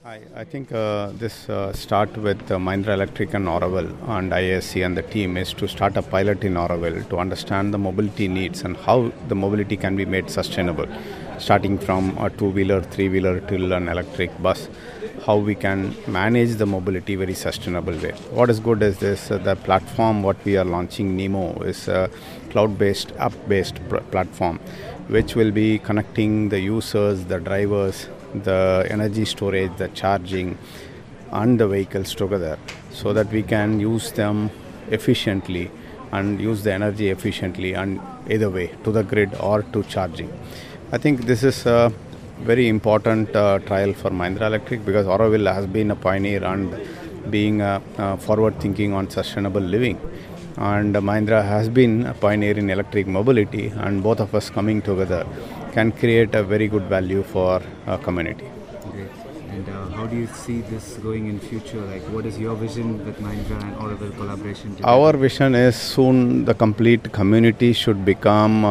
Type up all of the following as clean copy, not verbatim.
I think this start with Mahindra Electric and Oracle and ISC and the team is to start a pilot in Oracle to understand the mobility needs and how the mobility can be made sustainable, starting from a two-wheeler, three-wheeler till an electric bus, how we can manage the mobility very sustainable way. What is good is this, the platform what we are launching, Nemo, is a cloud-based, app-based platform, which will be connecting the users, the drivers, the energy storage, the charging, and the vehicles together so that we can use them efficiently and use the energy efficiently and either way to the grid or to charging. I think this is a very important trial for Mahindra Electric because Auroville has been a pioneer and being forward thinking on sustainable living. And Mahindra has been a pioneer in electric mobility, and both of us coming together can create a very good value for our community. Great. And how do you see this going in future? Like, what is your vision with Mahindra and Oracle collaboration together? Our vision is soon the complete community should become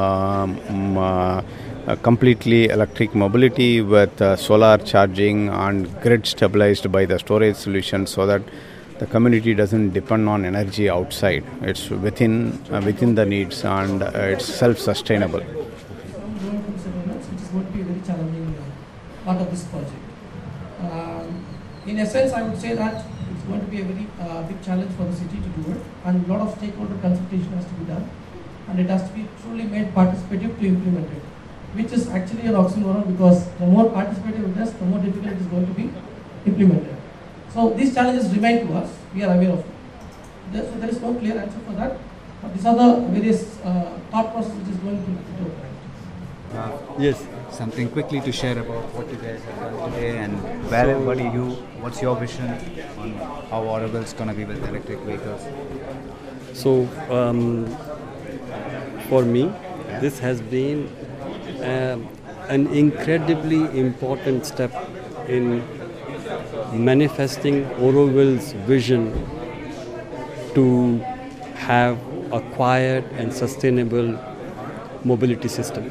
completely electric mobility with solar charging and grid stabilized by the storage solution so that the community doesn't depend on energy outside. It's within the needs and it's self-sustainable. Which is going to be a very challenging part of this project. In essence, I would say that it's going to be a very big challenge for the city to do it, and a lot of stakeholder consultation has to be done, and it has to be truly made participative to implement it, which is actually an oxymoron because the more participative it is, the more difficult it is going to be implemented. So these challenges remain to us, we are aware of it. So there is no clear answer for that. But these are the various thought process which is going to be Yes. Something quickly to share about what you guys have done today and what's your vision on how Oracle is going to be with electric vehicles? So for me, this has been an incredibly important step in manifesting Auroville's vision to have a quiet and sustainable mobility system.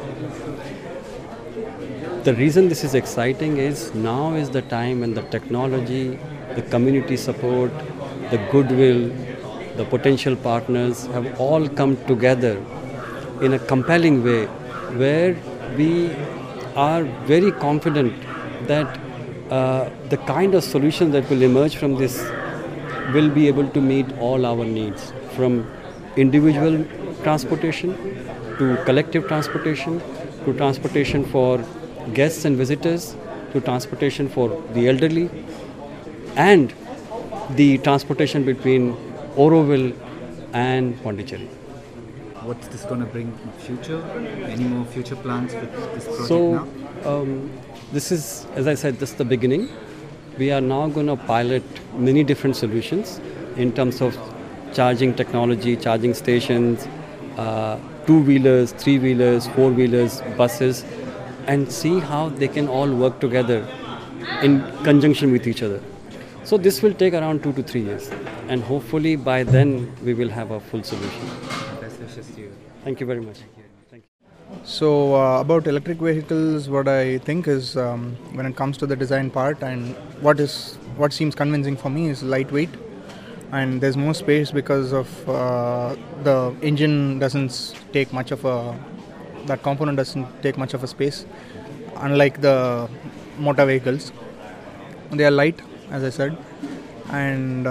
The reason this is exciting is now is the time when the technology, the community support, the goodwill, the potential partners have all come together in a compelling way where we are very confident that the kind of solution that will emerge from this will be able to meet all our needs, from individual transportation to collective transportation to transportation for guests and visitors to transportation for the elderly and the transportation between Auroville and Pondicherry. What's this going to bring in future? Any more future plans with this project now? This is, as I said, just the beginning. We are now going to pilot many different solutions in terms of charging technology, charging stations, two-wheelers, three-wheelers, four-wheelers, buses, and see how they can all work together in conjunction with each other. So this will take around 2 to 3 years, and hopefully by then we will have a full solution. Best wishes to you. Thank you very much. Thank you. So about electric vehicles, what I think is when it comes to the design part and what seems convincing for me is lightweight, and there's more space because of the engine doesn't take much of that component doesn't take much of a space, unlike the motor vehicles. They are light, as I said, and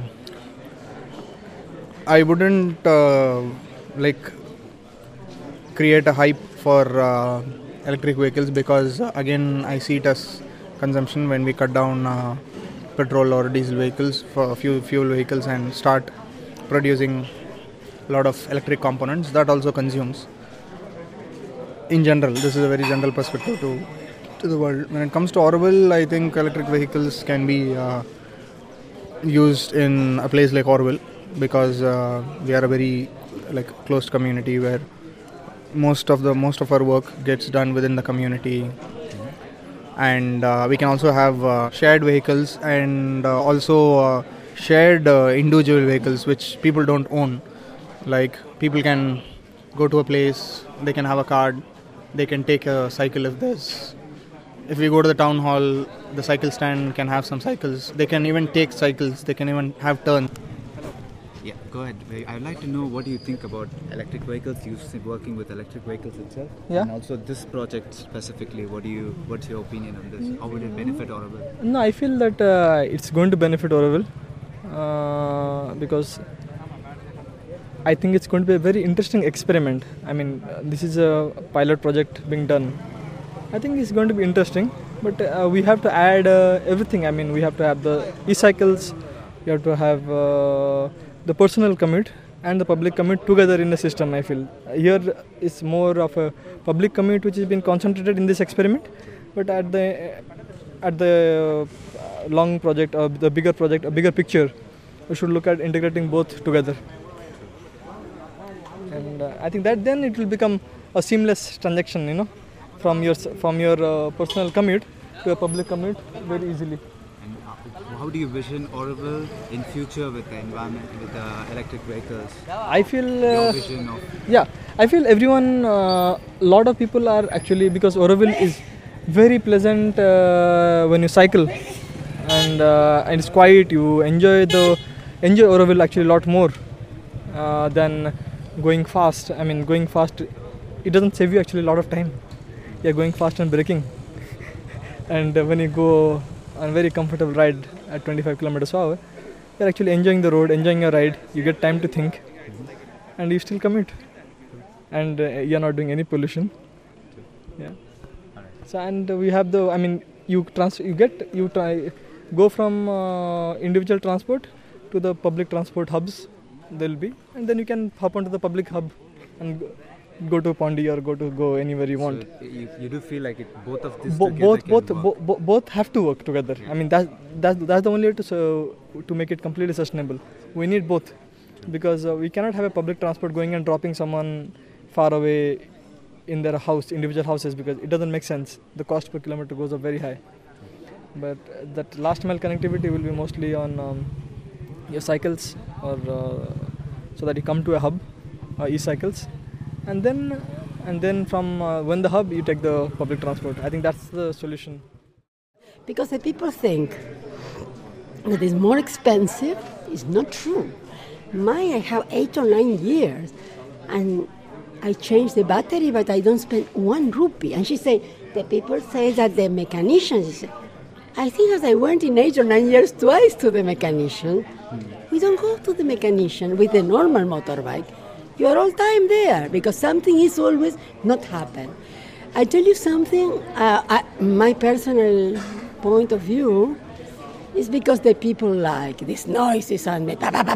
I wouldn't create a hype for electric vehicles because again I see it as consumption when we cut down petrol or diesel vehicles for fuel vehicles and start producing a lot of electric components that also consumes. In general, this is a very general perspective to the world. When it comes to Auroville, I think electric vehicles can be used in a place like Auroville because we are a very closed community where most of our work gets done within the community, and we can also have shared vehicles and also shared individual vehicles which people don't own. Like people can go to a place, they can have a card, they can take a cycle if there's if we go to the town hall, the cycle stand can have some cycles. They can even take cycles. They can even have turns. Yeah, go ahead. I'd like to know what do you think about electric vehicles. You've been working with electric vehicles itself, and also this project specifically. What's your opinion on this? How would it benefit Auroville? No, I feel that it's going to benefit Auroville because I think it's going to be a very interesting experiment. I mean, this is a pilot project being done. I think it's going to be interesting, but we have to add everything. I mean, we have to have the e-cycles, we have to have the personal commute and the public commute together in the system. I feel here is more of a public commute which has been concentrated in this experiment, but at the long project or the bigger project, a bigger picture, we should look at integrating both together. And I think that then it will become a seamless transaction, you know, from your personal commute to a public commute very easily. And how do you vision Auroville in future with the environment, with the electric vehicles? I feel Your vision of I feel everyone, lot of people are actually, because Auroville is very pleasant when you cycle, and it's quiet. You enjoy Auroville actually a lot more than going fast. I mean, going fast, it doesn't save you actually a lot of time. You're going fast and braking, and when you go on a very comfortable ride at 25 kilometers per hour, you're actually enjoying the road, enjoying your ride. You get time to think, and you still commute, and you're not doing any pollution. Yeah. So, and we have the, I mean, go from individual transport to the public transport hubs. There'll be, and then you can hop onto the public hub and go to Pondi or go anywhere you want. So you do feel like both of these both have to work together. I mean, that's the only way to make it completely sustainable. We need both, because we cannot have a public transport going and dropping someone far away in their house, individual houses, because it doesn't make sense. The cost per kilometer goes up very high. But that last mile connectivity will be mostly on your cycles, or so that you come to a hub, e-cycles, and then from when the hub you take the public transport. I think that's the solution. Because the people think that it's more expensive. It's not true. I have 8 or 9 years, and I changed the battery, but I don't spend 1 rupee. And she said, the people say that the mechanicians. I think that I went in 8 or 9 years twice to the mechanician. We don't go to the mechanician with the normal motorbike. You are all time there because something is always not happen. I tell you something, my personal point of view is because the people like these noises and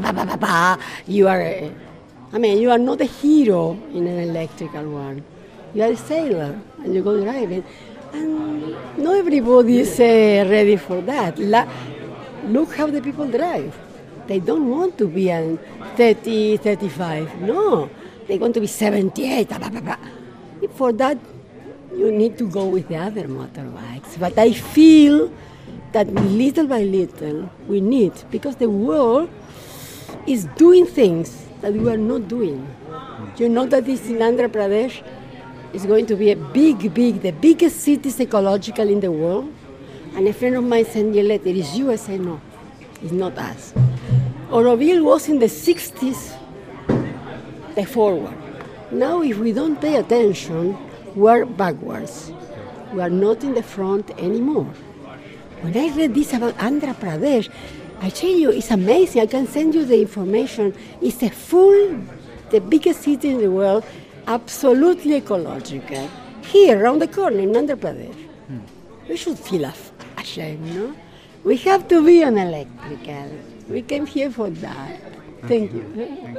you are not a hero in an electrical one. You are a sailor and you go driving. And not everybody is ready for that. Look how the people drive. They don't want to be 30, 35. No, they want to be 78. For that, you need to go with the other motorbikes. But I feel that little by little we need, because the world is doing things that we are not doing. You know that this in Andhra Pradesh is going to be the biggest cities ecological in the world. And a friend of mine sent me a letter, it's you? I say, no, it's not us. Auroville was in the 60s, the forward. Now if we don't pay attention, we're backwards. We are not in the front anymore. When I read this about Andhra Pradesh, I tell you, it's amazing. I can send you the information. It's the biggest city in the world, absolutely ecological. Here, around the corner in Andhra Pradesh. We should feel ashamed, no? We have to be on electrical. We came here for that. Thank you.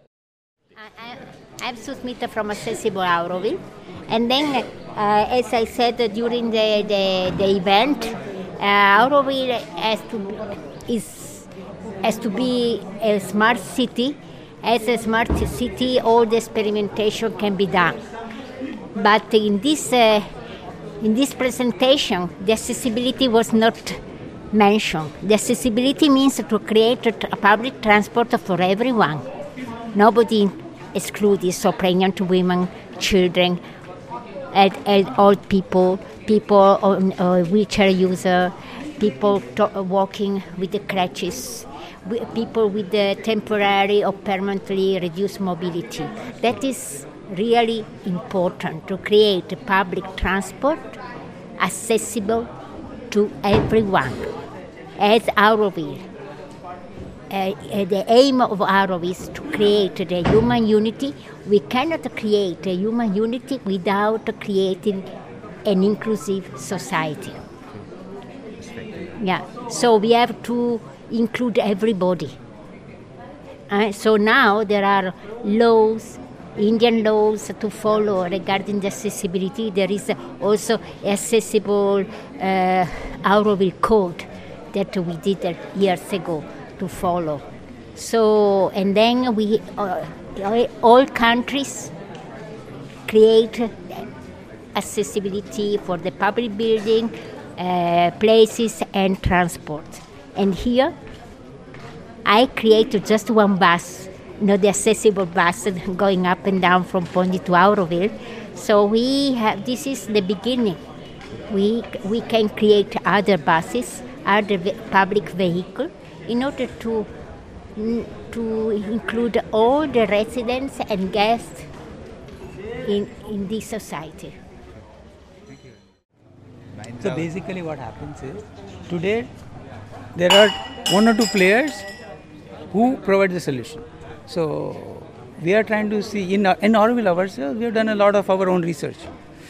I'm Susmita from Accessible Auroville. And then, as I said during the event, Auroville has to be a smart city. As a smart city, all the experimentation can be done. But in this presentation, the accessibility was not mentioned. The accessibility means to create a public transport for everyone. Nobody excluded, so pregnant women, children, at old people, people on wheelchair user, people walking with the crutches, people with the temporary or permanently reduced mobility. That is really important to create public transport accessible to everyone. As Auroville, the aim of Auroville is to create the human unity. We cannot create a human unity without creating an inclusive society. Yeah, so we have to include everybody. So now there are laws, Indian laws to follow regarding the accessibility. There is also accessible Auroville code that we did years ago to follow. So, and then we, all countries create accessibility for the public building, places and transport. And here, I created just one bus, the accessible bus going up and down from Pondi to Auroville. So we have, this is the beginning. We can create other buses, other public vehicles, in order to include all the residents and guests in this society. So basically what happens is, today there are one or two players who provide the solution. So we are trying to see, in Auroville ourselves, we have done a lot of our own research.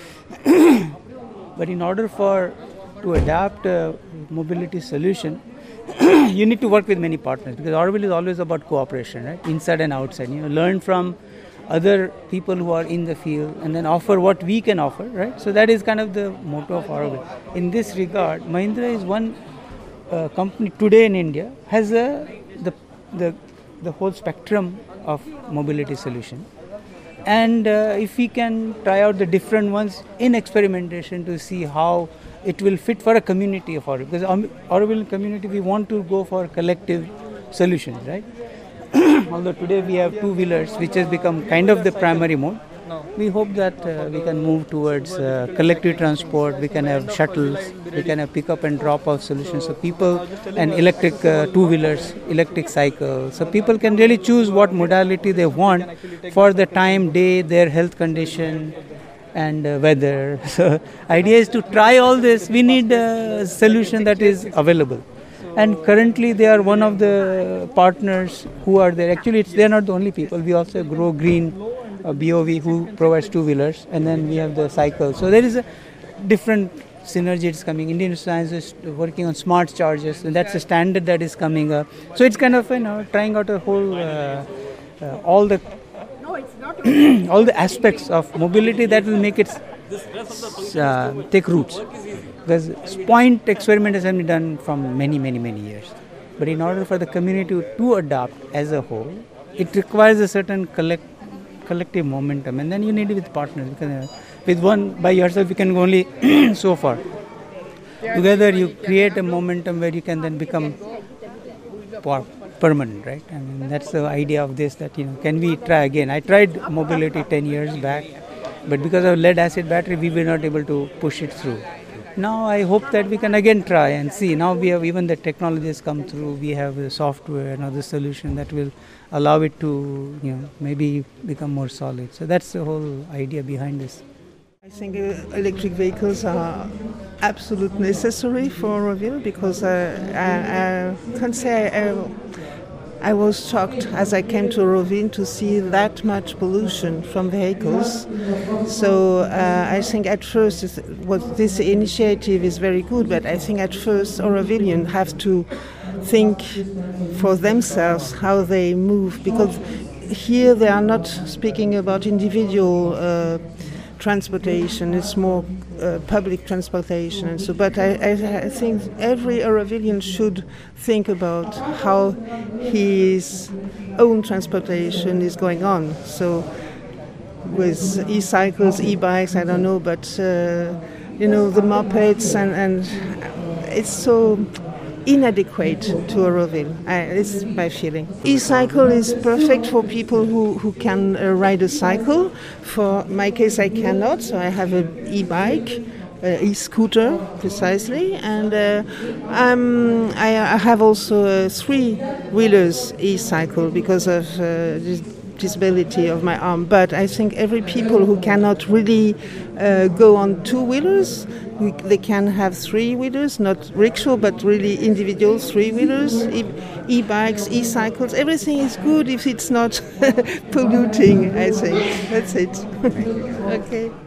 But in order to adapt a mobility solution, you need to work with many partners, because Auroville is always about cooperation, right? Inside and outside. Learn from other people who are in the field and then offer what we can offer, right? So that is kind of the motto of Auroville. In this regard, Mahindra is one company today in India has the whole spectrum of mobility solution. And if we can try out the different ones in experimentation to see how it will fit for a community of Auroville. Because Auroville community, we want to go for collective solutions, right? Although today we have two-wheelers, which has become kind of the primary mode. We hope that we can move towards collective transport. We can have shuttles, we can have pick-up and drop-off solutions. So people, and electric two-wheelers, electric cycles. So people can really choose what modality they want for the time, day, their health condition, and weather. So idea is to try all this. We need a solution that is available. And currently they are one of the partners who are there. Actually, they are not the only people. We also Grow Green, BOV, who provides two-wheelers, and then we have the cycle. So there is a different synergy coming. Indian Science is working on smart chargers, and that's a standard that is coming up. So it's kind of trying out a whole all the all the aspects of mobility that will make it take roots. Because point experiment has been done from many years. But in order for the community to adapt as a whole, it requires a certain collective momentum, and then you need it with partners. Because with one by yourself, you can go only so far. Together, you create a momentum where you can then become permanent, right? I mean, that's the idea of this. That can we try again? I tried mobility 10 years back, but because of lead-acid battery, we were not able to push it through. Now I hope that we can again try and see. Now we have even the technologies come through. We have the software and other solution that will allow it to, maybe become more solid. So that's the whole idea behind this. I think electric vehicles are absolutely necessary for Auroville, because I can't say I was shocked as I came to Auroville to see that much pollution from vehicles. So I think at first this initiative is very good, but I think at first Aurovillians have to think for themselves how they move, because here they are not speaking about individual transportation, it's more public transportation. And so, but I think every Aurovillian should think about how his own transportation is going on. So with e-cycles, e-bikes, I don't know, but the mopeds, and it's so inadequate to Auroville. It's my feeling. E-cycle is perfect for people who can ride a cycle. For my case, I cannot, so I have an e-bike. E-scooter precisely, and I have also a 3-wheelers e-cycle because of disability of my arm. But I think every people who cannot really go on 2-wheelers, they can have 3-wheelers, not rickshaw, but really individual 3-wheelers, e-bikes, e-cycles. Everything is good if it's not polluting. I think that's it. Okay.